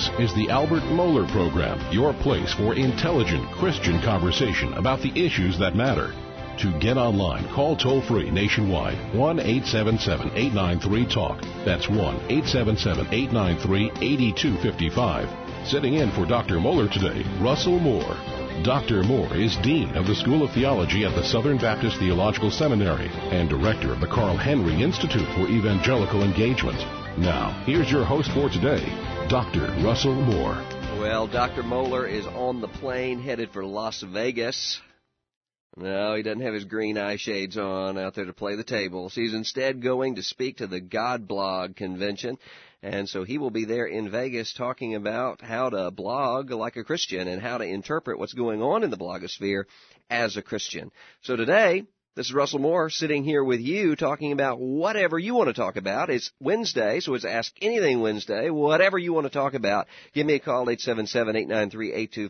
This is the Albert Mohler Program, your place for intelligent Christian conversation about the issues that matter. To get online, call toll-free nationwide, 1-877-893-TALK. That's 1-877-893-8255. Sitting in for Dr. Mohler today, Russell Moore. Dr. Moore is Dean of the School of Theology at the Southern Baptist Theological Seminary and Director of the Carl Henry Institute for Evangelical Engagement. Now, here's your host for today, Dr. Russell Moore. Well, Dr. Mohler is on the plane headed for Las Vegas. No, he doesn't have his green eye shades on out there to play the tables. He's instead going to speak to the God Blog convention. And so he will be there in Vegas talking about how to blog like a Christian and how to interpret what's going on in the blogosphere as a Christian. So today, this is Russell Moore sitting here with you talking about whatever you want to talk about. It's Wednesday, so it's Ask Anything Wednesday. Whatever you want to talk about, give me a call, 877-893-8255,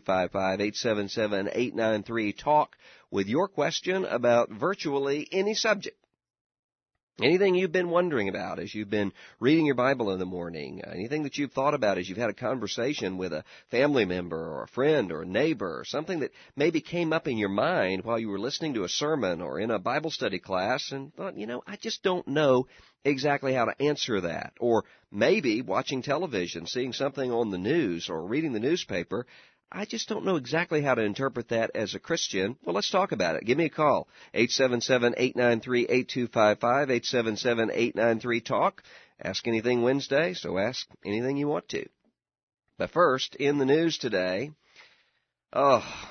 877-893-TALK, with your question about virtually any subject. Anything you've been wondering about as you've been reading your Bible in the morning, anything that you've thought about as you've had a conversation with a family member or a friend or a neighbor, or something that maybe came up in your mind while you were listening to a sermon or in a Bible study class and thought, I just don't know exactly how to answer that. Or maybe watching television, seeing something on the news or reading the newspaper, I just don't know exactly how to interpret that as a Christian. Well, let's talk about it. Give me a call, 877-893-8255, 877-893-TALK. Ask Anything Wednesday, so ask anything you want to. But first, in the news today, I'm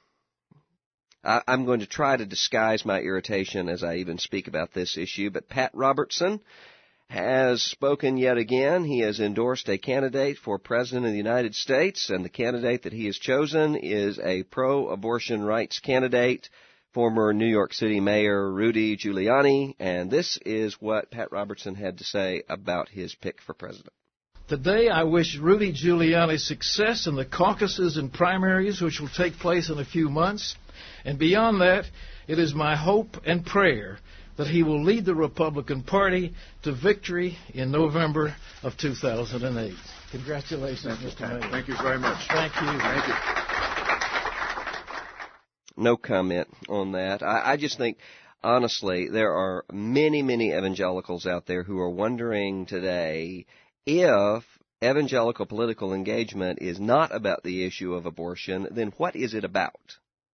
going to try to disguise my irritation as I even speak about this issue, but Pat Robertson has spoken yet again. He has endorsed a candidate for President of the United States, and the candidate that he has chosen is a pro-abortion rights candidate, former New York City Mayor Rudy Giuliani, and this is what Pat Robertson had to say about his pick for president. Today, I wish Rudy Giuliani success in the caucuses and primaries, which will take place in a few months. And beyond that, it is my hope and prayer that he will lead the Republican Party to victory in November of 2008. Congratulations, Mr. Mayor. Thank you very much. Thank you. Thank you. No comment on that. I just think, honestly, there are many, many evangelicals out there who are wondering today if evangelical political engagement is not about the issue of abortion, then what is it about?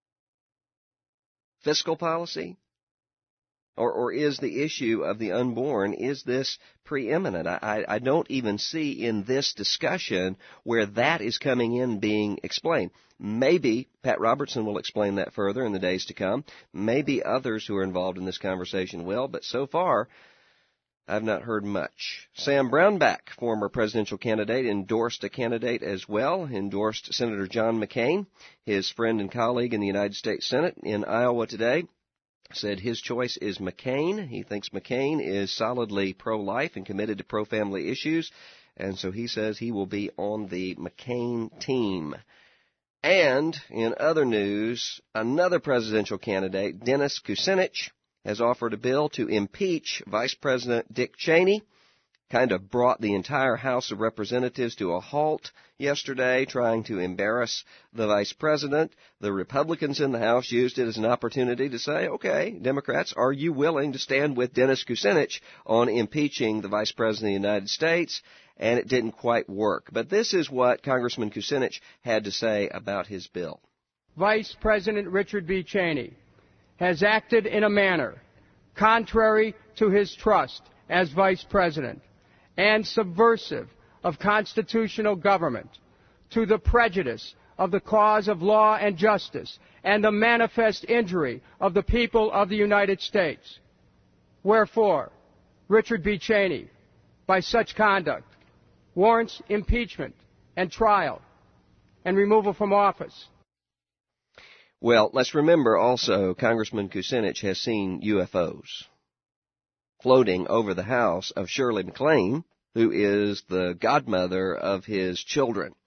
Fiscal policy? Or is the issue of the unborn, is this preeminent? I don't even see in this discussion where that is coming in being explained. Maybe Pat Robertson will explain that further in the days to come. Maybe others who are involved in this conversation will, but so far I've not heard much. Sam Brownback, former presidential candidate, endorsed a candidate as well, endorsed Senator John McCain, his friend and colleague in the United States Senate in Iowa today. Said his choice is McCain. He thinks McCain is solidly pro-life and committed to pro-family issues, and so he says he will be on the McCain team. And in other news, another presidential candidate, Dennis Kucinich, has offered a bill to impeach Vice President Dick Cheney. Kind of brought the entire House of Representatives to a halt yesterday, trying to embarrass the Vice President. The Republicans in the House used it as an opportunity to say, okay, Democrats, are you willing to stand with Dennis Kucinich on impeaching the Vice President of the United States? And it didn't quite work. But this is what Congressman Kucinich had to say about his bill. Vice President Richard B. Cheney has acted in a manner contrary to his trust as Vice President and subversive of constitutional government, to the prejudice of the cause of law and justice, and the manifest injury of the people of the United States. Wherefore, Richard B. Cheney, by such conduct, warrants impeachment and trial and removal from office. Well, let's remember also Congressman Kucinich has seen UFOs floating over the house of Shirley MacLaine, who is the godmother of his children.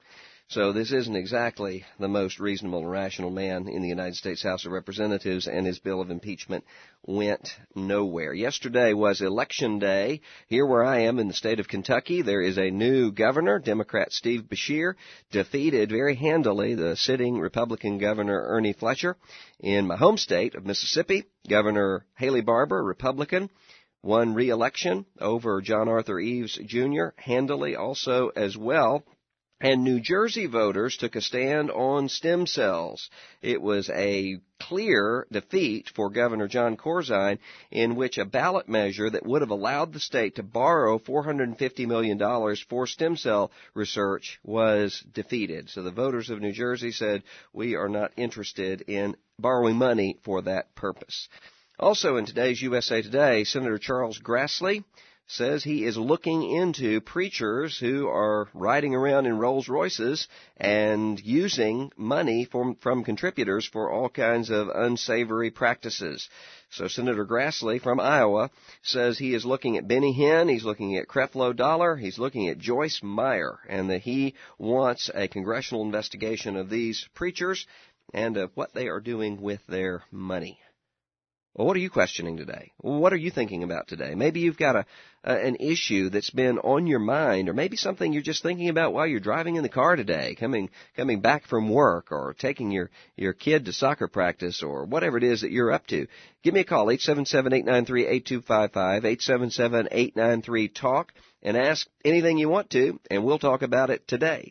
So this isn't exactly the most reasonable and rational man in the United States House of Representatives, and his bill of impeachment went nowhere. Yesterday was Election Day. Here where I am in the state of Kentucky, there is a new governor, Democrat Steve Beshear, defeated very handily the sitting Republican Governor Ernie Fletcher. In my home state of Mississippi, Governor Haley Barbour, Republican, won re-election over John Arthur Eves Jr. handily also as well. And New Jersey voters took a stand on stem cells. It was a clear defeat for Governor John Corzine, in which a ballot measure that would have allowed the state to borrow $450 million for stem cell research was defeated. So the voters of New Jersey said, we are not interested in borrowing money for that purpose. Also in today's USA Today, Senator Charles Grassley says he is looking into preachers who are riding around in Rolls Royces and using money from contributors for all kinds of unsavory practices. So Senator Grassley from Iowa says he is looking at Benny Hinn, he's looking at Creflo Dollar, he's looking at Joyce Meyer, and that he wants a congressional investigation of these preachers and of what they are doing with their money. Well, what are you questioning today? What are you thinking about today? Maybe you've got an issue that's been on your mind, or maybe something you're just thinking about while you're driving in the car today, coming back from work, or taking your kid to soccer practice, or whatever it is that you're up to. Give me a call, 877-893-8255, 877-893-TALK, and ask anything you want to, and we'll talk about it today.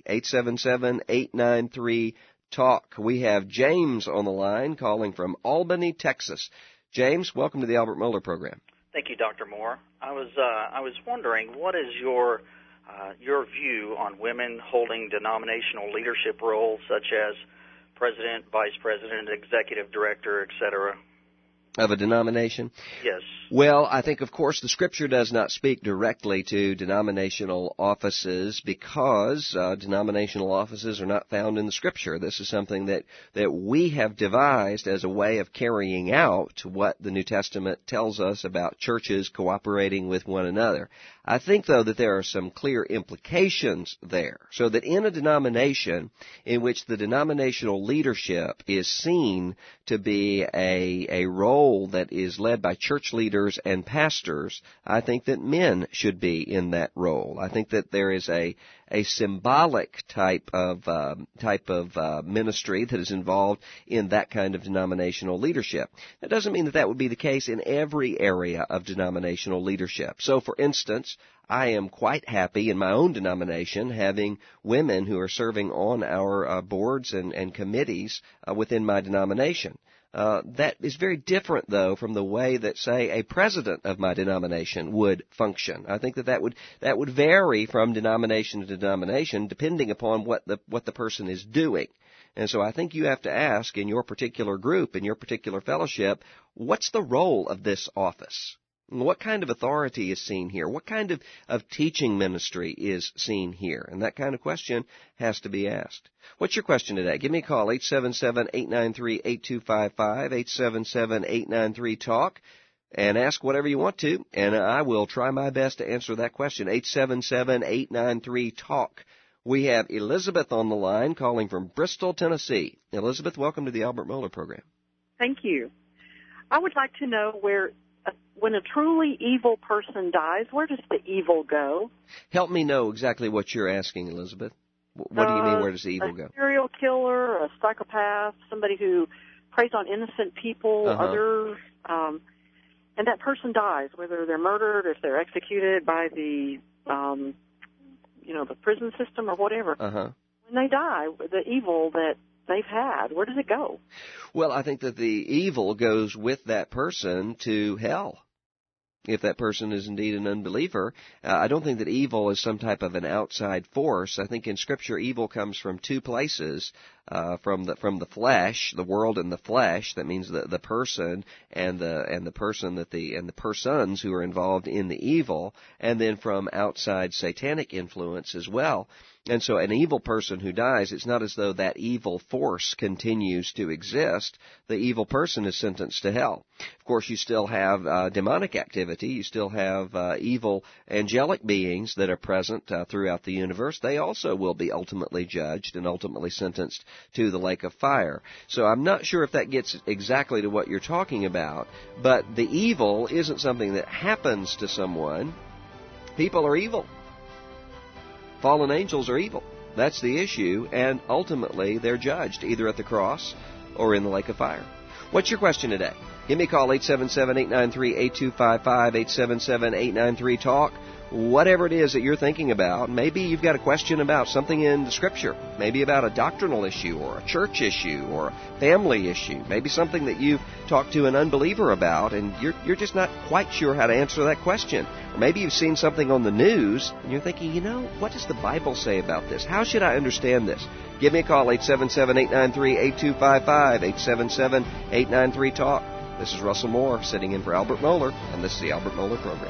877-893-TALK. We have James on the line calling from Albany, Texas. James, welcome to the Albert Mohler program. Thank you, Dr. Moore. I was wondering, what is your view on women holding denominational leadership roles, such as president, vice president, executive director, etc.? Of a denomination? Yes. Well, I think, of course, the Scripture does not speak directly to denominational offices because denominational offices are not found in the Scripture. This is something that we have devised as a way of carrying out what the New Testament tells us about churches cooperating with one another. I think, though, that there are some clear implications there, so that in a denomination in which the denominational leadership is seen to be a role that is led by church leaders and pastors, I think that men should be in that role. I think that there is a symbolic type of ministry that is involved in that kind of denominational leadership. That doesn't mean that would be the case in every area of denominational leadership. So, for instance, I am quite happy in my own denomination having women who are serving on our boards and committees within my denomination. That is very different, though, from the way that, say, a president of my denomination would function. I think that would vary from denomination to denomination, depending upon what the person is doing. And so I think you have to ask in your particular group, in your particular fellowship, what's the role of this office? What kind of authority is seen here? What kind of teaching ministry is seen here? And that kind of question has to be asked. What's your question today? Give me a call, 877-893-8255, 877-893-TALK, and ask whatever you want to, and I will try my best to answer that question, 877-893-TALK. We have Elizabeth on the line calling from Bristol, Tennessee. Elizabeth, welcome to the Albert Mohler program. Thank you. I would like to know when a truly evil person dies, where does the evil go? Help me know exactly what you're asking, Elizabeth. What do you mean, where does the evil go? A serial killer, a psychopath, somebody who preys on innocent people, others, and that person dies, whether they're murdered or if they're executed by the the prison system or whatever. When they die, the evil that they've had, where does it go? Well, I think that the evil goes with that person to hell. If that person is indeed an unbeliever, I don't think that evil is some type of an outside force. I think in Scripture, evil comes from two places: from the flesh, the world and the flesh. That means the person and the person and the persons who are involved in the evil, and then from outside satanic influence as well. And so an evil person who dies, it's not as though that evil force continues to exist. The evil person is sentenced to hell. Of course, you still have demonic activity. You still have evil angelic beings that are present throughout the universe. They also will be ultimately judged and ultimately sentenced to the lake of fire. So I'm not sure if that gets exactly to what you're talking about, but the evil isn't something that happens to someone. People are evil. Fallen angels are evil. That's the issue, and ultimately they're judged either at the cross or in the lake of fire. What's your question today? Give me a call, 877-893-8255, 877-893-TALK. Whatever it is that you're thinking about, maybe you've got a question about something in the Scripture, maybe about a doctrinal issue or a church issue or a family issue, maybe something that you've talked to an unbeliever about and you're just not quite sure how to answer that question. Or maybe you've seen something on the news and you're thinking, what does the Bible say about this? How should I understand this? Give me a call, 877-893-8255, 877-893-TALK. This is Russell Moore sitting in for Albert Mohler, and this is the Albert Mohler Program.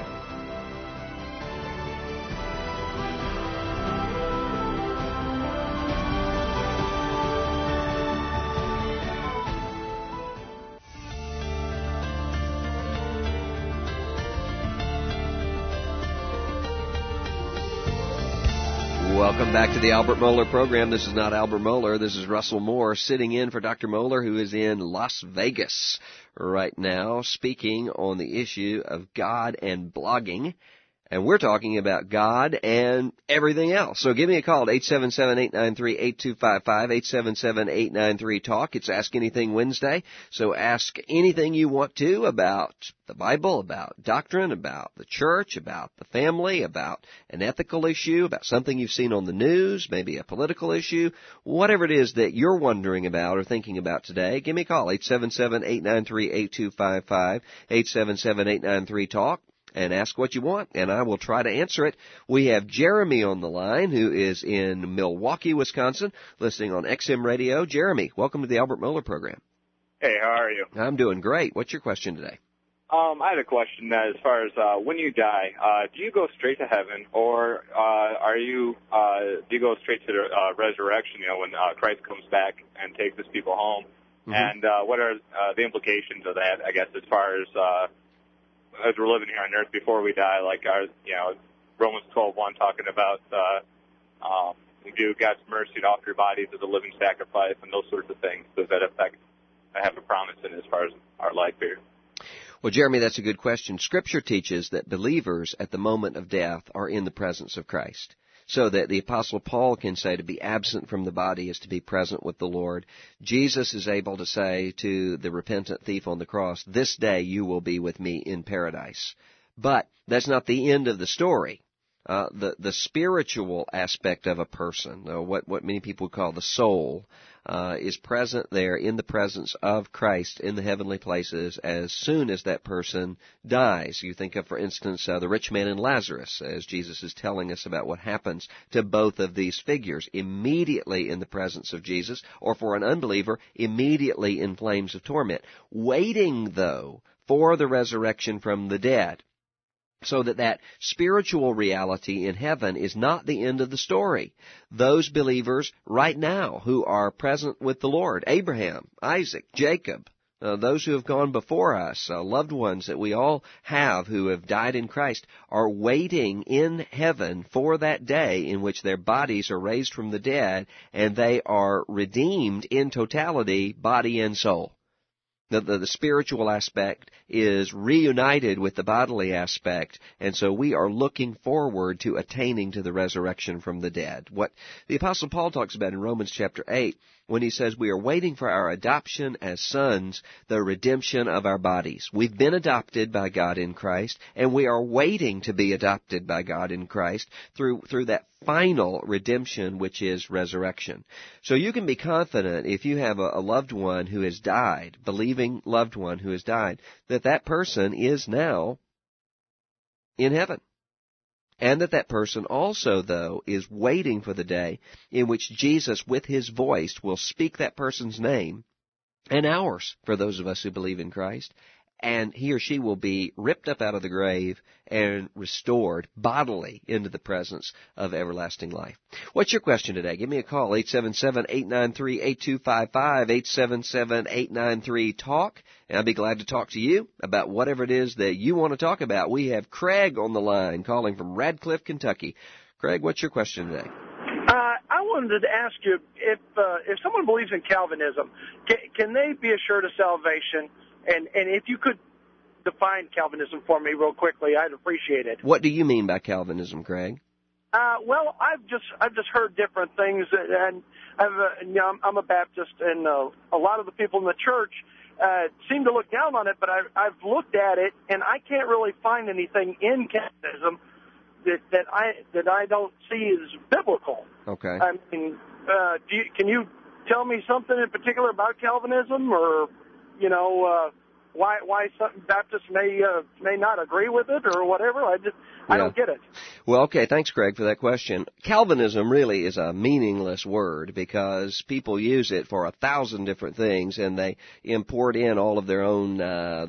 Welcome back to the Albert Mohler Program. This is not Albert Mohler. This is Russell Moore sitting in for Dr. Mohler, who is in Las Vegas right now, speaking on the issue of God and blogging. And we're talking about God and everything else. So give me a call at 877-893-8255, 877-893-TALK. It's Ask Anything Wednesday. So ask anything you want to about the Bible, about doctrine, about the church, about the family, about an ethical issue, about something you've seen on the news, maybe a political issue, whatever it is that you're wondering about or thinking about today. Give me a call, 877-893-8255, 877-893-TALK. And ask what you want, and I will try to answer it. We have Jeremy on the line, who is in Milwaukee, Wisconsin, listening on XM Radio. Jeremy, welcome to the Albert Mohler Program. Hey, how are you? I'm doing great. What's your question today? I had a question as far as when you die, do you go straight to heaven, or do you go straight to the resurrection, when Christ comes back and takes his people home? Mm-hmm. And what are the implications of that, I guess, as far as we're living here on earth before we die, like Romans 12:1 talking about do God's mercy and offer your bodies as a living sacrifice and those sorts of things. Does that have a promise in as far as our life here? Well, Jeremy, that's a good question. Scripture teaches that believers at the moment of death are in the presence of Christ. So that the Apostle Paul can say to be absent from the body is to be present with the Lord. Jesus is able to say to the repentant thief on the cross, this day you will be with me in paradise. But that's not the end of the story. The spiritual aspect of a person, what many people call the soul, is present there in the presence of Christ in the heavenly places as soon as that person dies. You think of, for instance, the rich man and Lazarus, as Jesus is telling us about what happens to both of these figures, immediately in the presence of Jesus, or for an unbeliever, immediately in flames of torment, waiting, though, for the resurrection from the dead. So that spiritual reality in heaven is not the end of the story. Those believers right now who are present with the Lord, Abraham, Isaac, Jacob, those who have gone before us, loved ones that we all have who have died in Christ, are waiting in heaven for that day in which their bodies are raised from the dead and they are redeemed in totality, body and soul. The spiritual aspect is reunited with the bodily aspect, and so we are looking forward to attaining to the resurrection from the dead. What the Apostle Paul talks about in Romans chapter 8, when he says we are waiting for our adoption as sons, the redemption of our bodies. We've been adopted by God in Christ, and we are waiting to be adopted by God in Christ through that final redemption, which is resurrection. So you can be confident if you have a loved one who has died, believing loved one who has died, that person is now in heaven. And that person also, though, is waiting for the day in which Jesus, with his voice, will speak that person's name, and ours, for those of us who believe in Christ, and he or she will be ripped up out of the grave and restored bodily into the presence of everlasting life. What's your question today? Give me a call, 877-893-8255, 877-893-TALK, and I'll be glad to talk to you about whatever it is that you want to talk about. We have Craig on the line calling from Radcliffe, Kentucky. Craig, what's your question today? I wanted to ask you, if someone believes in Calvinism, can they be assured of salvation? And if you could define Calvinism for me real quickly, I'd appreciate it. What do you mean by Calvinism, Craig? Well, I've just heard different things, and I'm a Baptist, and a lot of the people in the church seem to look down on it. But I've looked at it, and I can't really find anything in Calvinism that I don't see as biblical. Okay. I mean, can you tell me something in particular about Calvinism, or why some Baptists may not agree with it or whatever? I don't get it. Well, okay, thanks, Craig, for that question. Calvinism really is a meaningless word because people use it for 1,000 different things, and they import in all of their own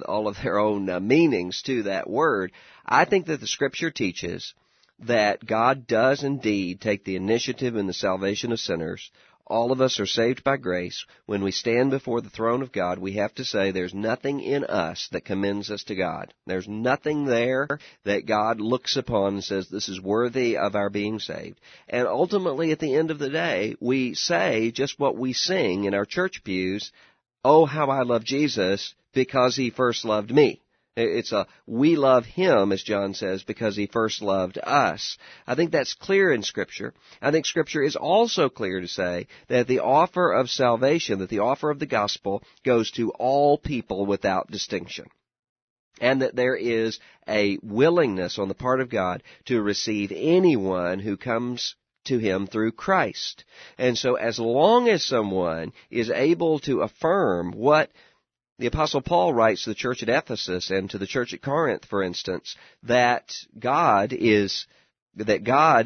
meanings to that word. I think that the Scripture teaches that God does indeed take the initiative in the salvation of sinners. All of us are saved by grace. When we stand before the throne of God, we have to say there's nothing in us that commends us to God. There's nothing there that God looks upon and says this is worthy of our being saved. And ultimately, at the end of the day, we say just what we sing in our church pews, "Oh, how I love Jesus because He first loved me." It's we love Him, as John says, because He first loved us. I think that's clear in Scripture. I think Scripture is also clear to say that the offer of salvation, that the offer of the gospel goes to all people without distinction. And that there is a willingness on the part of God to receive anyone who comes to Him through Christ. And so as long as someone is able to affirm what the Apostle Paul writes to the church at Ephesus and to the church at Corinth, for instance, that God is the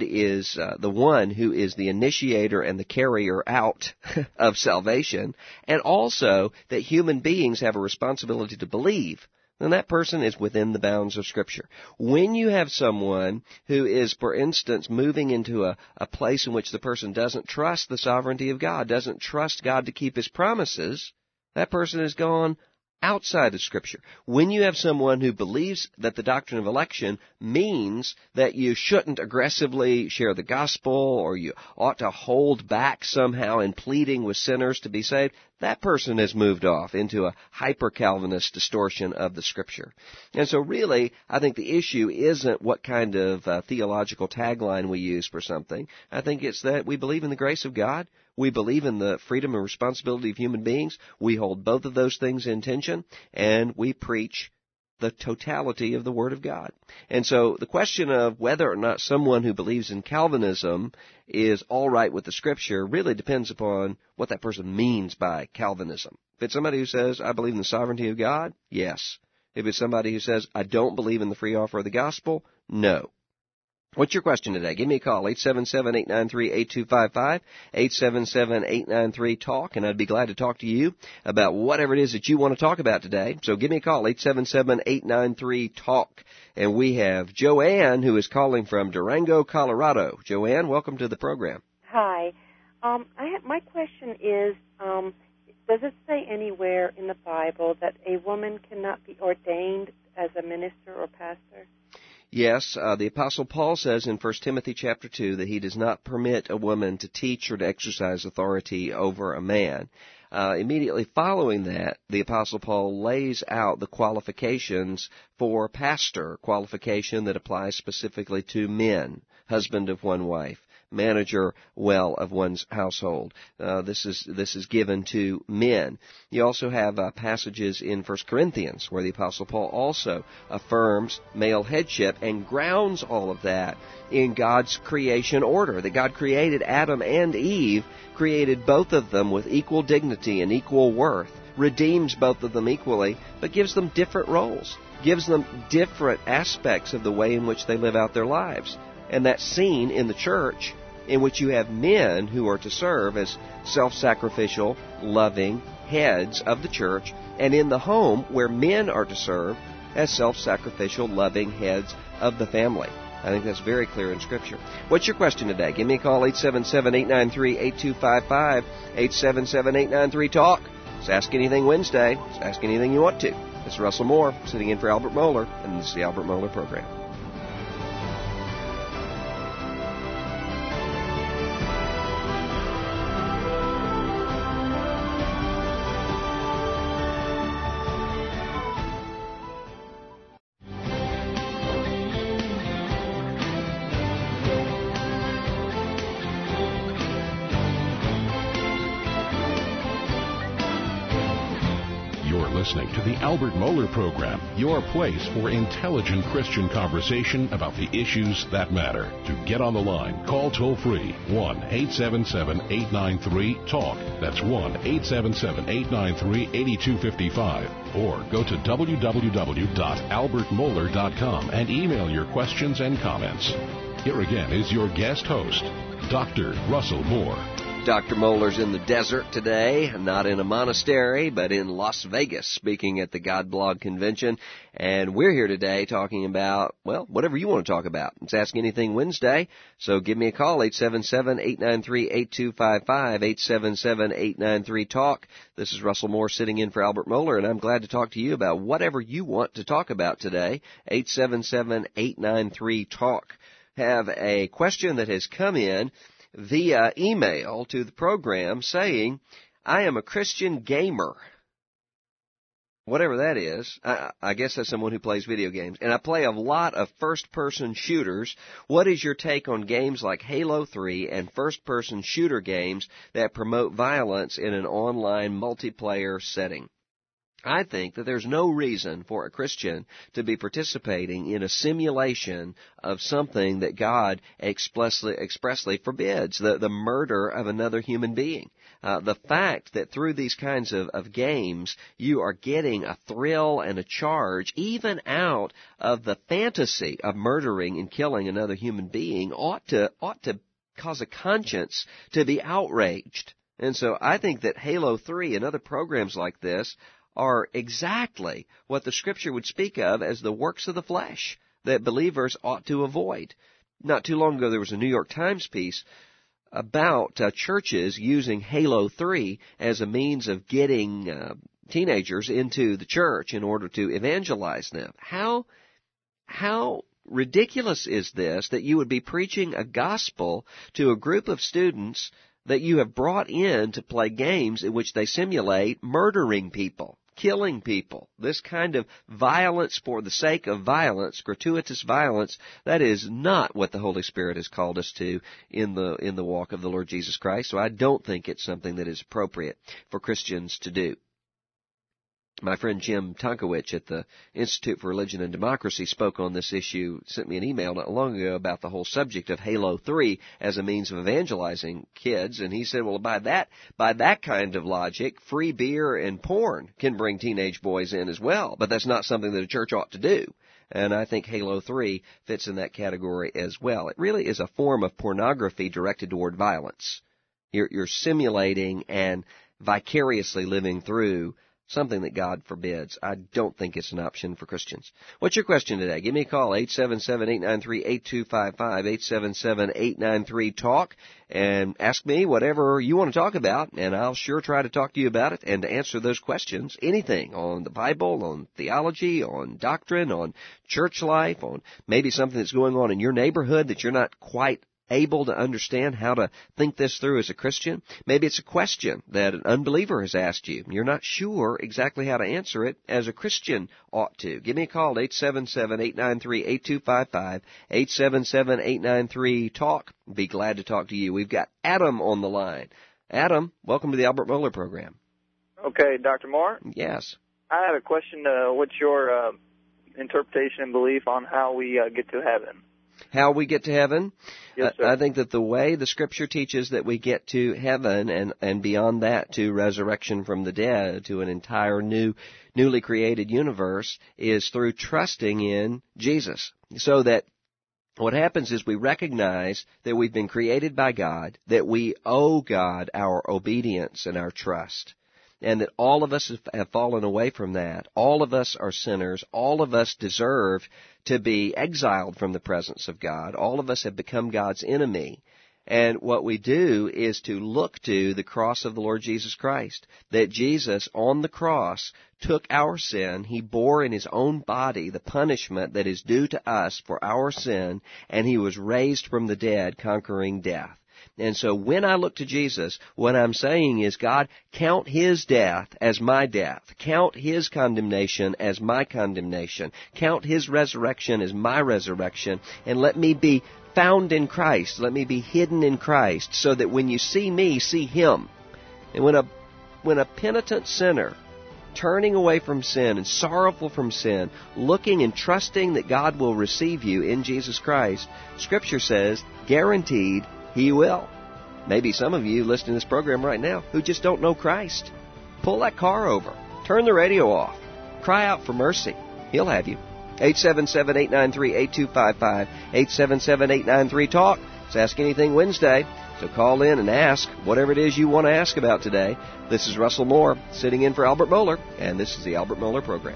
one who is the initiator and the carrier out of salvation, and also that human beings have a responsibility to believe, then that person is within the bounds of Scripture. When you have someone who is, for instance, moving into a place in which the person doesn't trust the sovereignty of God, doesn't trust God to keep His promises, that person has gone outside of Scripture. When you have someone who believes that the doctrine of election means that you shouldn't aggressively share the gospel or you ought to hold back somehow in pleading with sinners to be saved, that person has moved off into a hyper-Calvinist distortion of the Scripture. And so really, I think the issue isn't what kind of theological tagline we use for something. I think it's that we believe in the grace of God. We believe in the freedom and responsibility of human beings. We hold both of those things in tension, and we preach the totality of the Word of God. And so the question of whether or not someone who believes in Calvinism is all right with the Scripture really depends upon what that person means by Calvinism. If it's somebody who says, I believe in the sovereignty of God, yes. If it's somebody who says, I don't believe in the free offer of the gospel, no. What's your question today? Give me a call, 877-893-8255, 877-893-TALK, and I'd be glad to talk to you about whatever it is that you want to talk about today. So give me a call, 877-893-TALK. And we have Joanne, who is calling from Durango, Colorado. Joanne, welcome to the program. Hi. My question is, does it say anywhere in the Bible that a woman cannot be ordained as a minister or pastor? Yes, the Apostle Paul says in 1 Timothy chapter 2 that he does not permit a woman to teach or to exercise authority over a man. Immediately following that, the Apostle Paul lays out the qualifications for pastor, qualification that applies specifically to men, husband of one wife, manager of one's household. This is given to men. You also have passages in 1 Corinthians where the Apostle Paul also affirms male headship and grounds all of that in God's creation order, that God created Adam and Eve, created both of them with equal dignity and equal worth, redeems both of them equally, but gives them different roles, gives them different aspects of the way in which they live out their lives. And that's seen in the church in which you have men who are to serve as self-sacrificial, loving heads of the church, and in the home where men are to serve as self-sacrificial, loving heads of the family. I think that's very clear in Scripture. What's your question today? Give me a call, 877-893-8255, 877-893-TALK. It's Ask Anything Wednesday. It's Ask Anything You Want to. It's Russell Moore, sitting in for Albert Mohler, and this is the Albert Mohler Program. Listening to the Albert Mohler Program, your place for intelligent Christian conversation about the issues that matter. To get on the line, call toll-free 1-877-893-TALK. That's 1-877-893-8255. Or go to www.albertmohler.com and email your questions and comments. Here again is your guest host, Dr. Russell Moore. Dr. Mohler's in the desert today, not in a monastery, but in Las Vegas, speaking at the God Blog Convention. And we're here today talking about, well, whatever you want to talk about. It's Ask Anything Wednesday, so give me a call, 877-893-8255, 877-893-TALK. This is Russell Moore sitting in for Albert Mohler, and I'm glad to talk to you about whatever you want to talk about today, 877-893-TALK. Have a question that has come in via email to the program saying, I am a Christian gamer. Whatever that is, I guess that's someone who plays video games. And I play a lot of first-person shooters. What is your take on games like Halo 3 and first-person shooter games that promote violence in an online multiplayer setting? I think that there's no reason for a Christian to be participating in a simulation of something that God expressly forbids, the murder of another human being. The fact that through these kinds of games you are getting a thrill and a charge, even out of the fantasy of murdering and killing another human being, ought to cause a conscience to be outraged. And so I think that Halo 3 and other programs like this are exactly what the Scripture would speak of as the works of the flesh that believers ought to avoid. Not too long ago, there was a New York Times piece about churches using Halo 3 as a means of getting teenagers into the church in order to evangelize them. How ridiculous is this that you would be preaching a gospel to a group of students that you have brought in to play games in which they simulate murdering people, killing people, this kind of violence for the sake of violence, gratuitous violence? That is not what the Holy Spirit has called us to in the walk of the Lord Jesus Christ. So I don't think it's something that is appropriate for Christians to do. My friend Jim Tonkowich at the Institute for Religion and Democracy spoke on this issue, sent me an email not long ago about the whole subject of Halo 3 as a means of evangelizing kids, and he said, well, by that kind of logic, free beer and porn can bring teenage boys in as well, but that's not something that a church ought to do. And I think Halo 3 fits in that category as well. It really is a form of pornography directed toward violence. You're simulating and vicariously living through something that God forbids. I don't think it's an option for Christians. What's your question today? Give me a call, 877-893-8255, 877-893-TALK, and ask me whatever you want to talk about, and I'll sure try to talk to you about it and to answer those questions. Anything on the Bible, on theology, on doctrine, on church life, on maybe something that's going on in your neighborhood that you're not quite able to understand how to think this through as a Christian. Maybe it's a question that an unbeliever has asked you. You're not sure exactly how to answer it as a Christian ought to. Give me a call, 877-893-8255, 877-893-TALK. Be glad to talk to you. We've got Adam on the line. Adam, welcome to the Albert Mohler Program. Okay, Dr. Moore? Yes. I have a question. What's your interpretation and belief on how we get to heaven? How we get to heaven? Yes, sir. I think that the way the Scripture teaches that we get to heaven and beyond that to resurrection from the dead, to an entire newly created universe, is through trusting in Jesus. So that What happens is we recognize that we've been created by God, that we owe God our obedience and our trust, and that all of us have fallen away from that. All of us are sinners. All of us deserve to be exiled from the presence of God. All of us have become God's enemy. And what we do is to look to the cross of the Lord Jesus Christ, that Jesus on the cross took our sin. He bore in His own body the punishment that is due to us for our sin, and He was raised from the dead, conquering death. And so when I look to Jesus, what I'm saying is, God, count His death as my death. Count His condemnation as my condemnation. Count His resurrection as my resurrection. And let me be found in Christ. Let me be hidden in Christ, so that when you see me, see Him. And when a penitent sinner, turning away from sin and sorrowful from sin, looking and trusting that God will receive you in Jesus Christ, Scripture says, guaranteed, He will. Maybe some of you listening to this program right now who just don't know Christ. Pull that car over. Turn the radio off. Cry out for mercy. He'll have you. 877-893-8255. 877-893-TALK. It's Ask Anything Wednesday. So call in and ask whatever it is you want to ask about today. This is Russell Moore sitting in for Albert Mohler, and this is the Albert Mohler Program.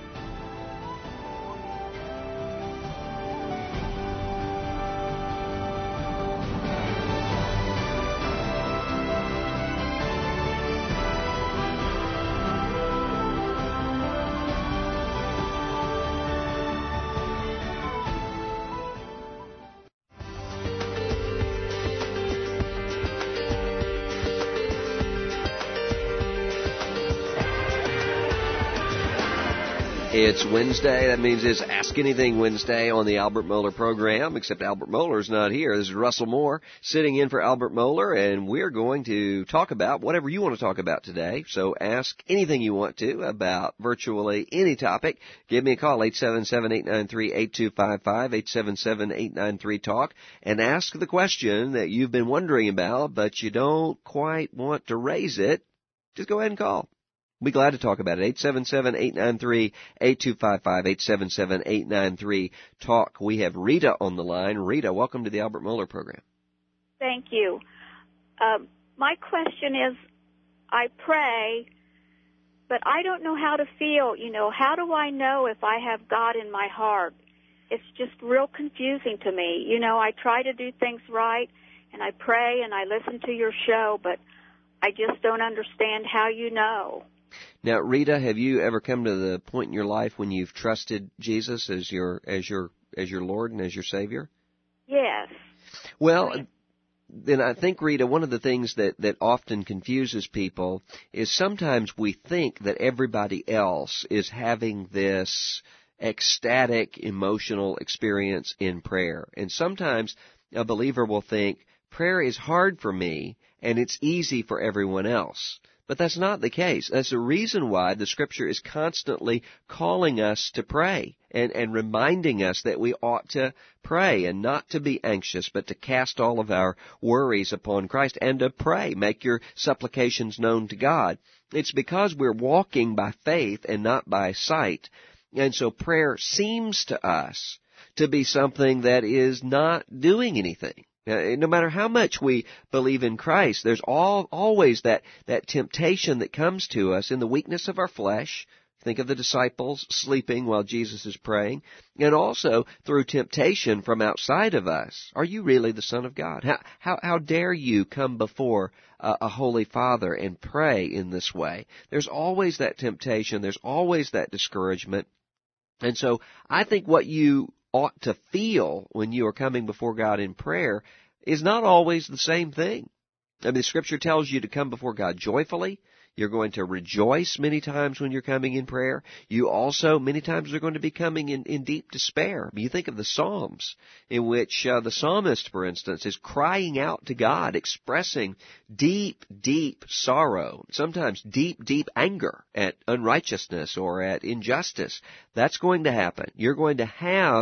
It's Wednesday. That means it's Ask Anything Wednesday on the Albert Mohler program, except Albert Mohler's not here. This is Russell Moore sitting in for Albert Mohler, and we're going to talk about whatever you want to talk about today. So ask anything you want to about virtually any topic. Give me a call, 877-893-8255, 877-893-TALK, and ask the question that you've been wondering about, but you don't quite want to raise it. Just go ahead and call. We'll be glad to talk about it. 877-893-8255, 877-893-TALK. We have Rita on the line. Rita, welcome to the Albert Mohler program. Thank you. My question is, I pray, but I don't know how to feel. How do I know if I have God in my heart? It's just real confusing to me. I try to do things right, and I pray, and I listen to your show, but I just don't understand how you know. Now, Rita, have you ever come to the point in your life when you've trusted Jesus as your Lord and as your Savior? Yes. Well, then I think, Rita, one of the things that often confuses people is sometimes we think that everybody else is having this ecstatic emotional experience in prayer. And sometimes a believer will think, prayer is hard for me and it's easy for everyone else. But that's not the case. That's the reason why the Scripture is constantly calling us to pray and reminding us that we ought to pray and not to be anxious, but to cast all of our worries upon Christ and to pray. Make your supplications known to God. It's because we're walking by faith and not by sight. And so prayer seems to us to be something that is not doing anything. No matter how much we believe in Christ, there's always that temptation that comes to us in the weakness of our flesh. Think of the disciples sleeping while Jesus is praying, and also through temptation from outside of us. Are you really the Son of God? How dare you come before a Holy Father and pray in this way? There's always that temptation. There's always that discouragement. And so I think what you ought to feel when you are coming before God in prayer is not always the same thing. I mean, the Scripture tells you to come before God joyfully. You're going to rejoice many times when you're coming in prayer. You also, many times, are going to be coming in deep despair. I mean, you think of the Psalms, in which the psalmist, for instance, is crying out to God, expressing deep, deep sorrow, sometimes deep, deep anger at unrighteousness or at injustice. That's going to happen. You're going to have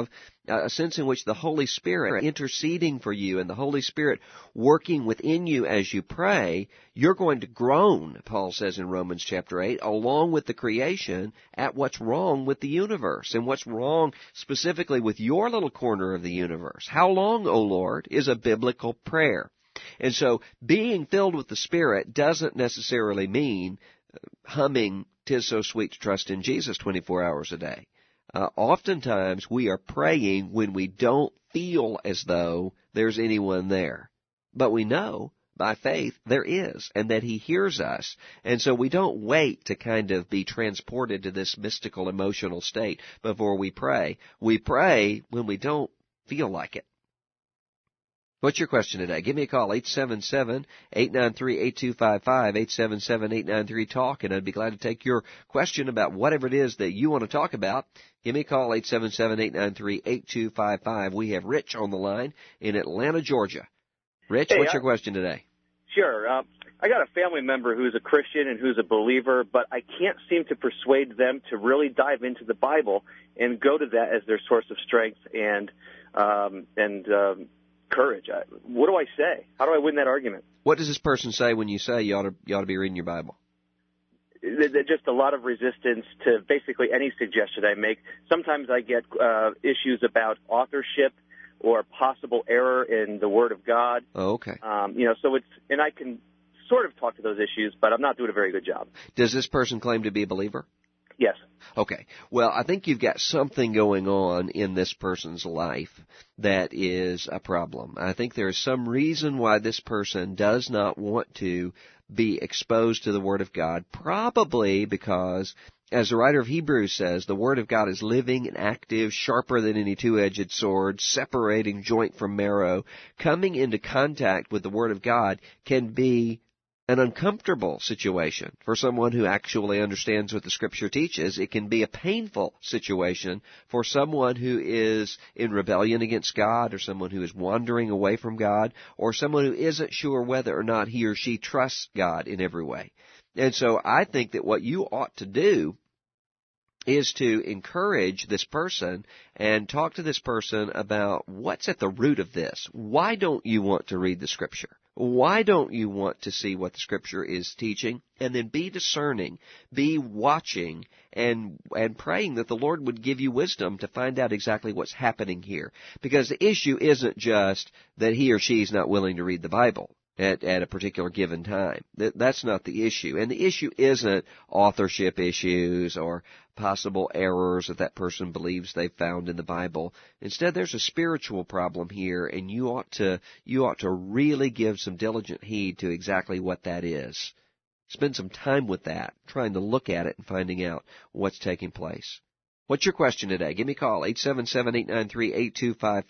a sense in which the Holy Spirit interceding for you and the Holy Spirit working within you as you pray, you're going to groan, Paul says in Romans chapter 8, along with the creation at what's wrong with the universe and what's wrong specifically with your little corner of the universe. How long, O Lord, is a biblical prayer. And so being filled with the Spirit doesn't necessarily mean humming "'Tis so sweet to trust in Jesus" 24 hours a day. Oftentimes we are praying when we don't feel as though there's anyone there. But we know by faith there is, and that He hears us. And so we don't wait to kind of be transported to this mystical emotional state before we pray. We pray when we don't feel like it. What's your question today? Give me a call, 877-893-8255, 877-893-TALK, and I'd be glad to take your question about whatever it is that you want to talk about. Give me a call, 877-893-8255. We have Rich on the line in Atlanta, Georgia. Rich, what's your question today? Sure. I got a family member who's a Christian and who's a believer, but I can't seem to persuade them to really dive into the Bible and go to that as their source of strength and courage. What do I say? How do I win that argument? What does this person say when you say you ought to be reading your Bible? Just a lot of resistance to basically any suggestion I make. Sometimes I get issues about authorship or possible error in the Word of God. Oh, okay. So and I can sort of talk to those issues, but I'm not doing a very good job. Does this person claim to be a believer? Yes. Okay. Well, I think you've got something going on in this person's life that is a problem. I think there is some reason why this person does not want to be exposed to the Word of God, probably because, as the writer of Hebrews says, the Word of God is living and active, sharper than any two-edged sword, separating joint from marrow. Coming into contact with the Word of God can be an uncomfortable situation for someone who actually understands what the Scripture teaches. It can be a painful situation for someone who is in rebellion against God, or someone who is wandering away from God, or someone who isn't sure whether or not he or she trusts God in every way. And so I think that what you ought to do is to encourage this person and talk to this person about what's at the root of this. Why don't you want to read the Scripture? Why don't you want to see what the Scripture is teaching? And then be discerning, be watching, and praying that the Lord would give you wisdom to find out exactly what's happening here. Because the issue isn't just that he or she is not willing to read the Bible at a particular given time. That's not the issue. And the issue isn't authorship issues or possible errors that person believes they've found in the Bible. Instead, there's a spiritual problem here, and you ought to really give some diligent heed to exactly what that is. Spend some time with that, trying to look at it and finding out what's taking place. What's your question today? Give me a call, 877-893-8255,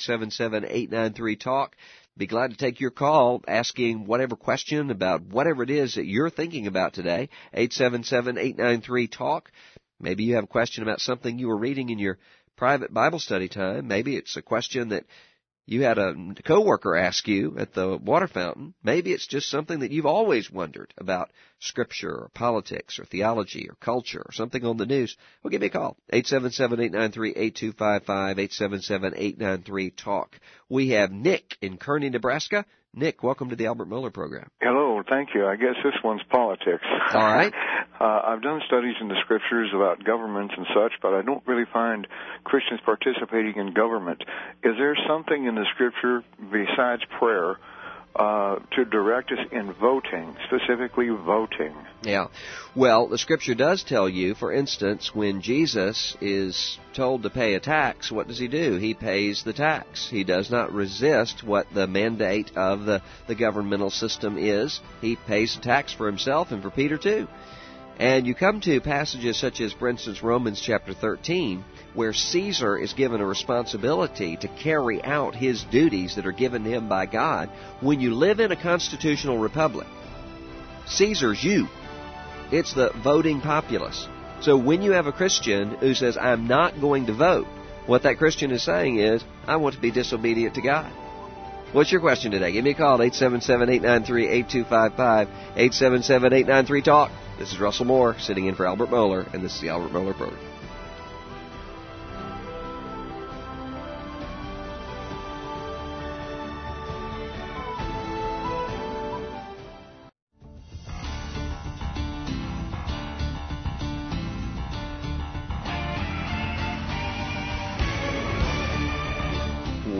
877-893-TALK. Be glad to take your call, asking whatever question about whatever it is that you're thinking about today. 877-893-TALK. Maybe you have a question about something you were reading in your private Bible study time. Maybe it's a question that you had a coworker ask you at the water fountain. Maybe it's just something that you've always wondered about Scripture or politics or theology or culture or something on the news. Well, give me a call, 877-893-8255, 877-893-TALK. We have Nick in Kearney, Nebraska. Nick, welcome to the Albert Mohler program. Hello, thank you. I guess this one's politics. All right. I've done studies in the Scriptures about governments and such, but I don't really find Christians participating in government. Is there something in the Scripture besides prayer to direct us in voting, specifically voting? Yeah. Well, the Scripture does tell you, for instance, when Jesus is told to pay a tax, what does he do? He pays the tax. He does not resist what the mandate of the governmental system is. He pays the tax for himself and for Peter too. And you come to passages such as, for instance, Romans chapter 13, where Caesar is given a responsibility to carry out his duties that are given to him by God. When you live in a constitutional republic, Caesar's you. It's the voting populace. So when you have a Christian who says, I'm not going to vote, what that Christian is saying is, I want to be disobedient to God. What's your question today? Give me a call, 877-893-8255, 877-893-TALK. This is Russell Moore, sitting in for Albert Mohler, and this is the Albert Mohler Program.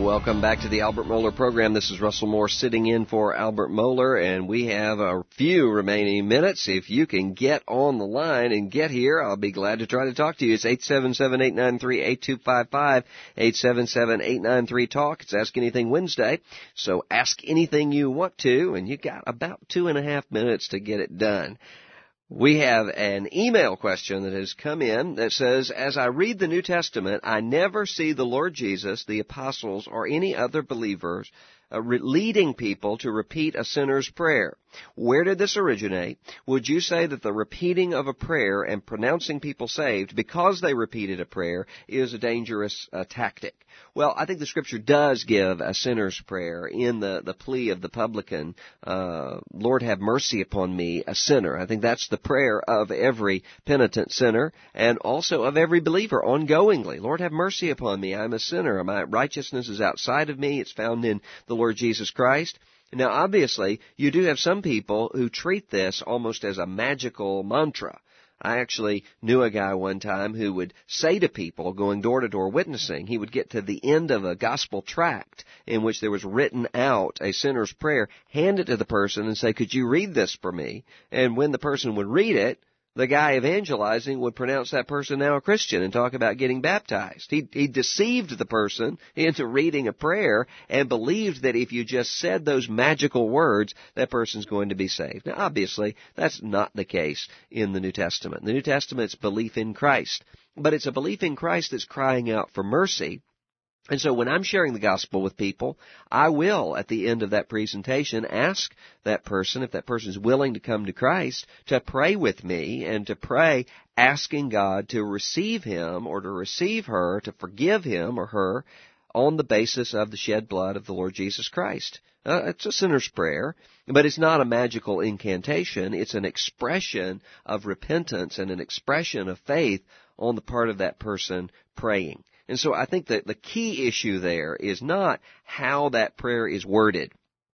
welcome back to the Albert Mohler program. This is Russell Moore sitting in for Albert Mohler, and we have a few remaining minutes. If you can get on the line and get here, I'll be glad to try to talk to you. It's 877-893-8255, 877-893-TALK. It's Ask Anything Wednesday, so ask anything you want to, and you got about 2.5 minutes to get it done. We have an email question that has come in that says, as I read the New Testament, I never see the Lord Jesus, the apostles, or any other believers leading people to repeat a sinner's prayer. Where did this originate? Would you say that the repeating of a prayer and pronouncing people saved because they repeated a prayer is a dangerous tactic? Well, I think the Scripture does give a sinner's prayer in the plea of the publican, Lord, have mercy upon me, a sinner. I think that's the prayer of every penitent sinner and also of every believer ongoingly. Lord, have mercy upon me, I'm a sinner. My righteousness is outside of me. It's found in the Lord Jesus Christ. Now, obviously, you do have some people who treat this almost as a magical mantra. I actually knew a guy one time who would say to people going door to door witnessing, he would get to the end of a gospel tract in which there was written out a sinner's prayer, hand it to the person and say, could you read this for me? And when the person would read it, the guy evangelizing would pronounce that person now a Christian and talk about getting baptized. He deceived the person into reading a prayer and believed that if you just said those magical words, that person's going to be saved. Now, obviously, that's not the case in the New Testament. The New Testament's belief in Christ, but it's a belief in Christ that's crying out for mercy. And so when I'm sharing the gospel with people, I will, at the end of that presentation, ask that person, if that person is willing to come to Christ, to pray with me and to pray asking God to receive him or to receive her, to forgive him or her on the basis of the shed blood of the Lord Jesus Christ. It's a sinner's prayer, but it's not a magical incantation. It's an expression of repentance and an expression of faith on the part of that person praying. And so I think that the key issue there is not how that prayer is worded.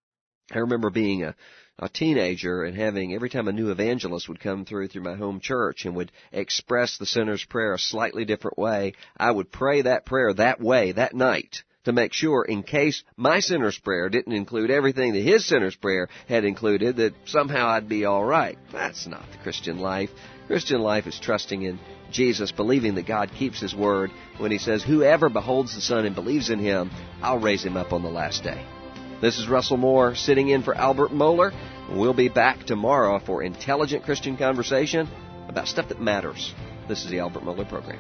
I remember being a teenager and having, every time a new evangelist would come through my home church and would express the sinner's prayer a slightly different way, I would pray that prayer that way that night to make sure, in case my sinner's prayer didn't include everything that his sinner's prayer had included, that somehow I'd be all right. That's not the Christian life. Christian life is trusting in Jesus, believing that God keeps his word when he says, whoever beholds the Son and believes in him, I'll raise him up on the last day. This is Russell Moore sitting in for Albert Mohler. We'll be back tomorrow for intelligent Christian conversation about stuff that matters. This is the Albert Mohler Program.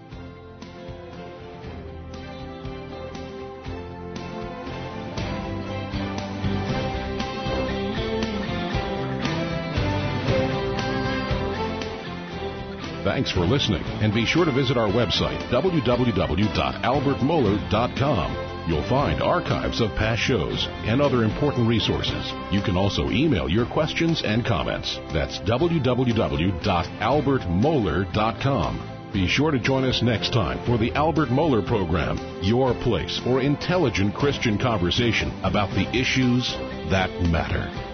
Thanks for listening, and be sure to visit our website, www.albertmohler.com. You'll find archives of past shows and other important resources. You can also email your questions and comments. That's www.albertmohler.com. Be sure to join us next time for the Albert Mohler Program, your place for intelligent Christian conversation about the issues that matter.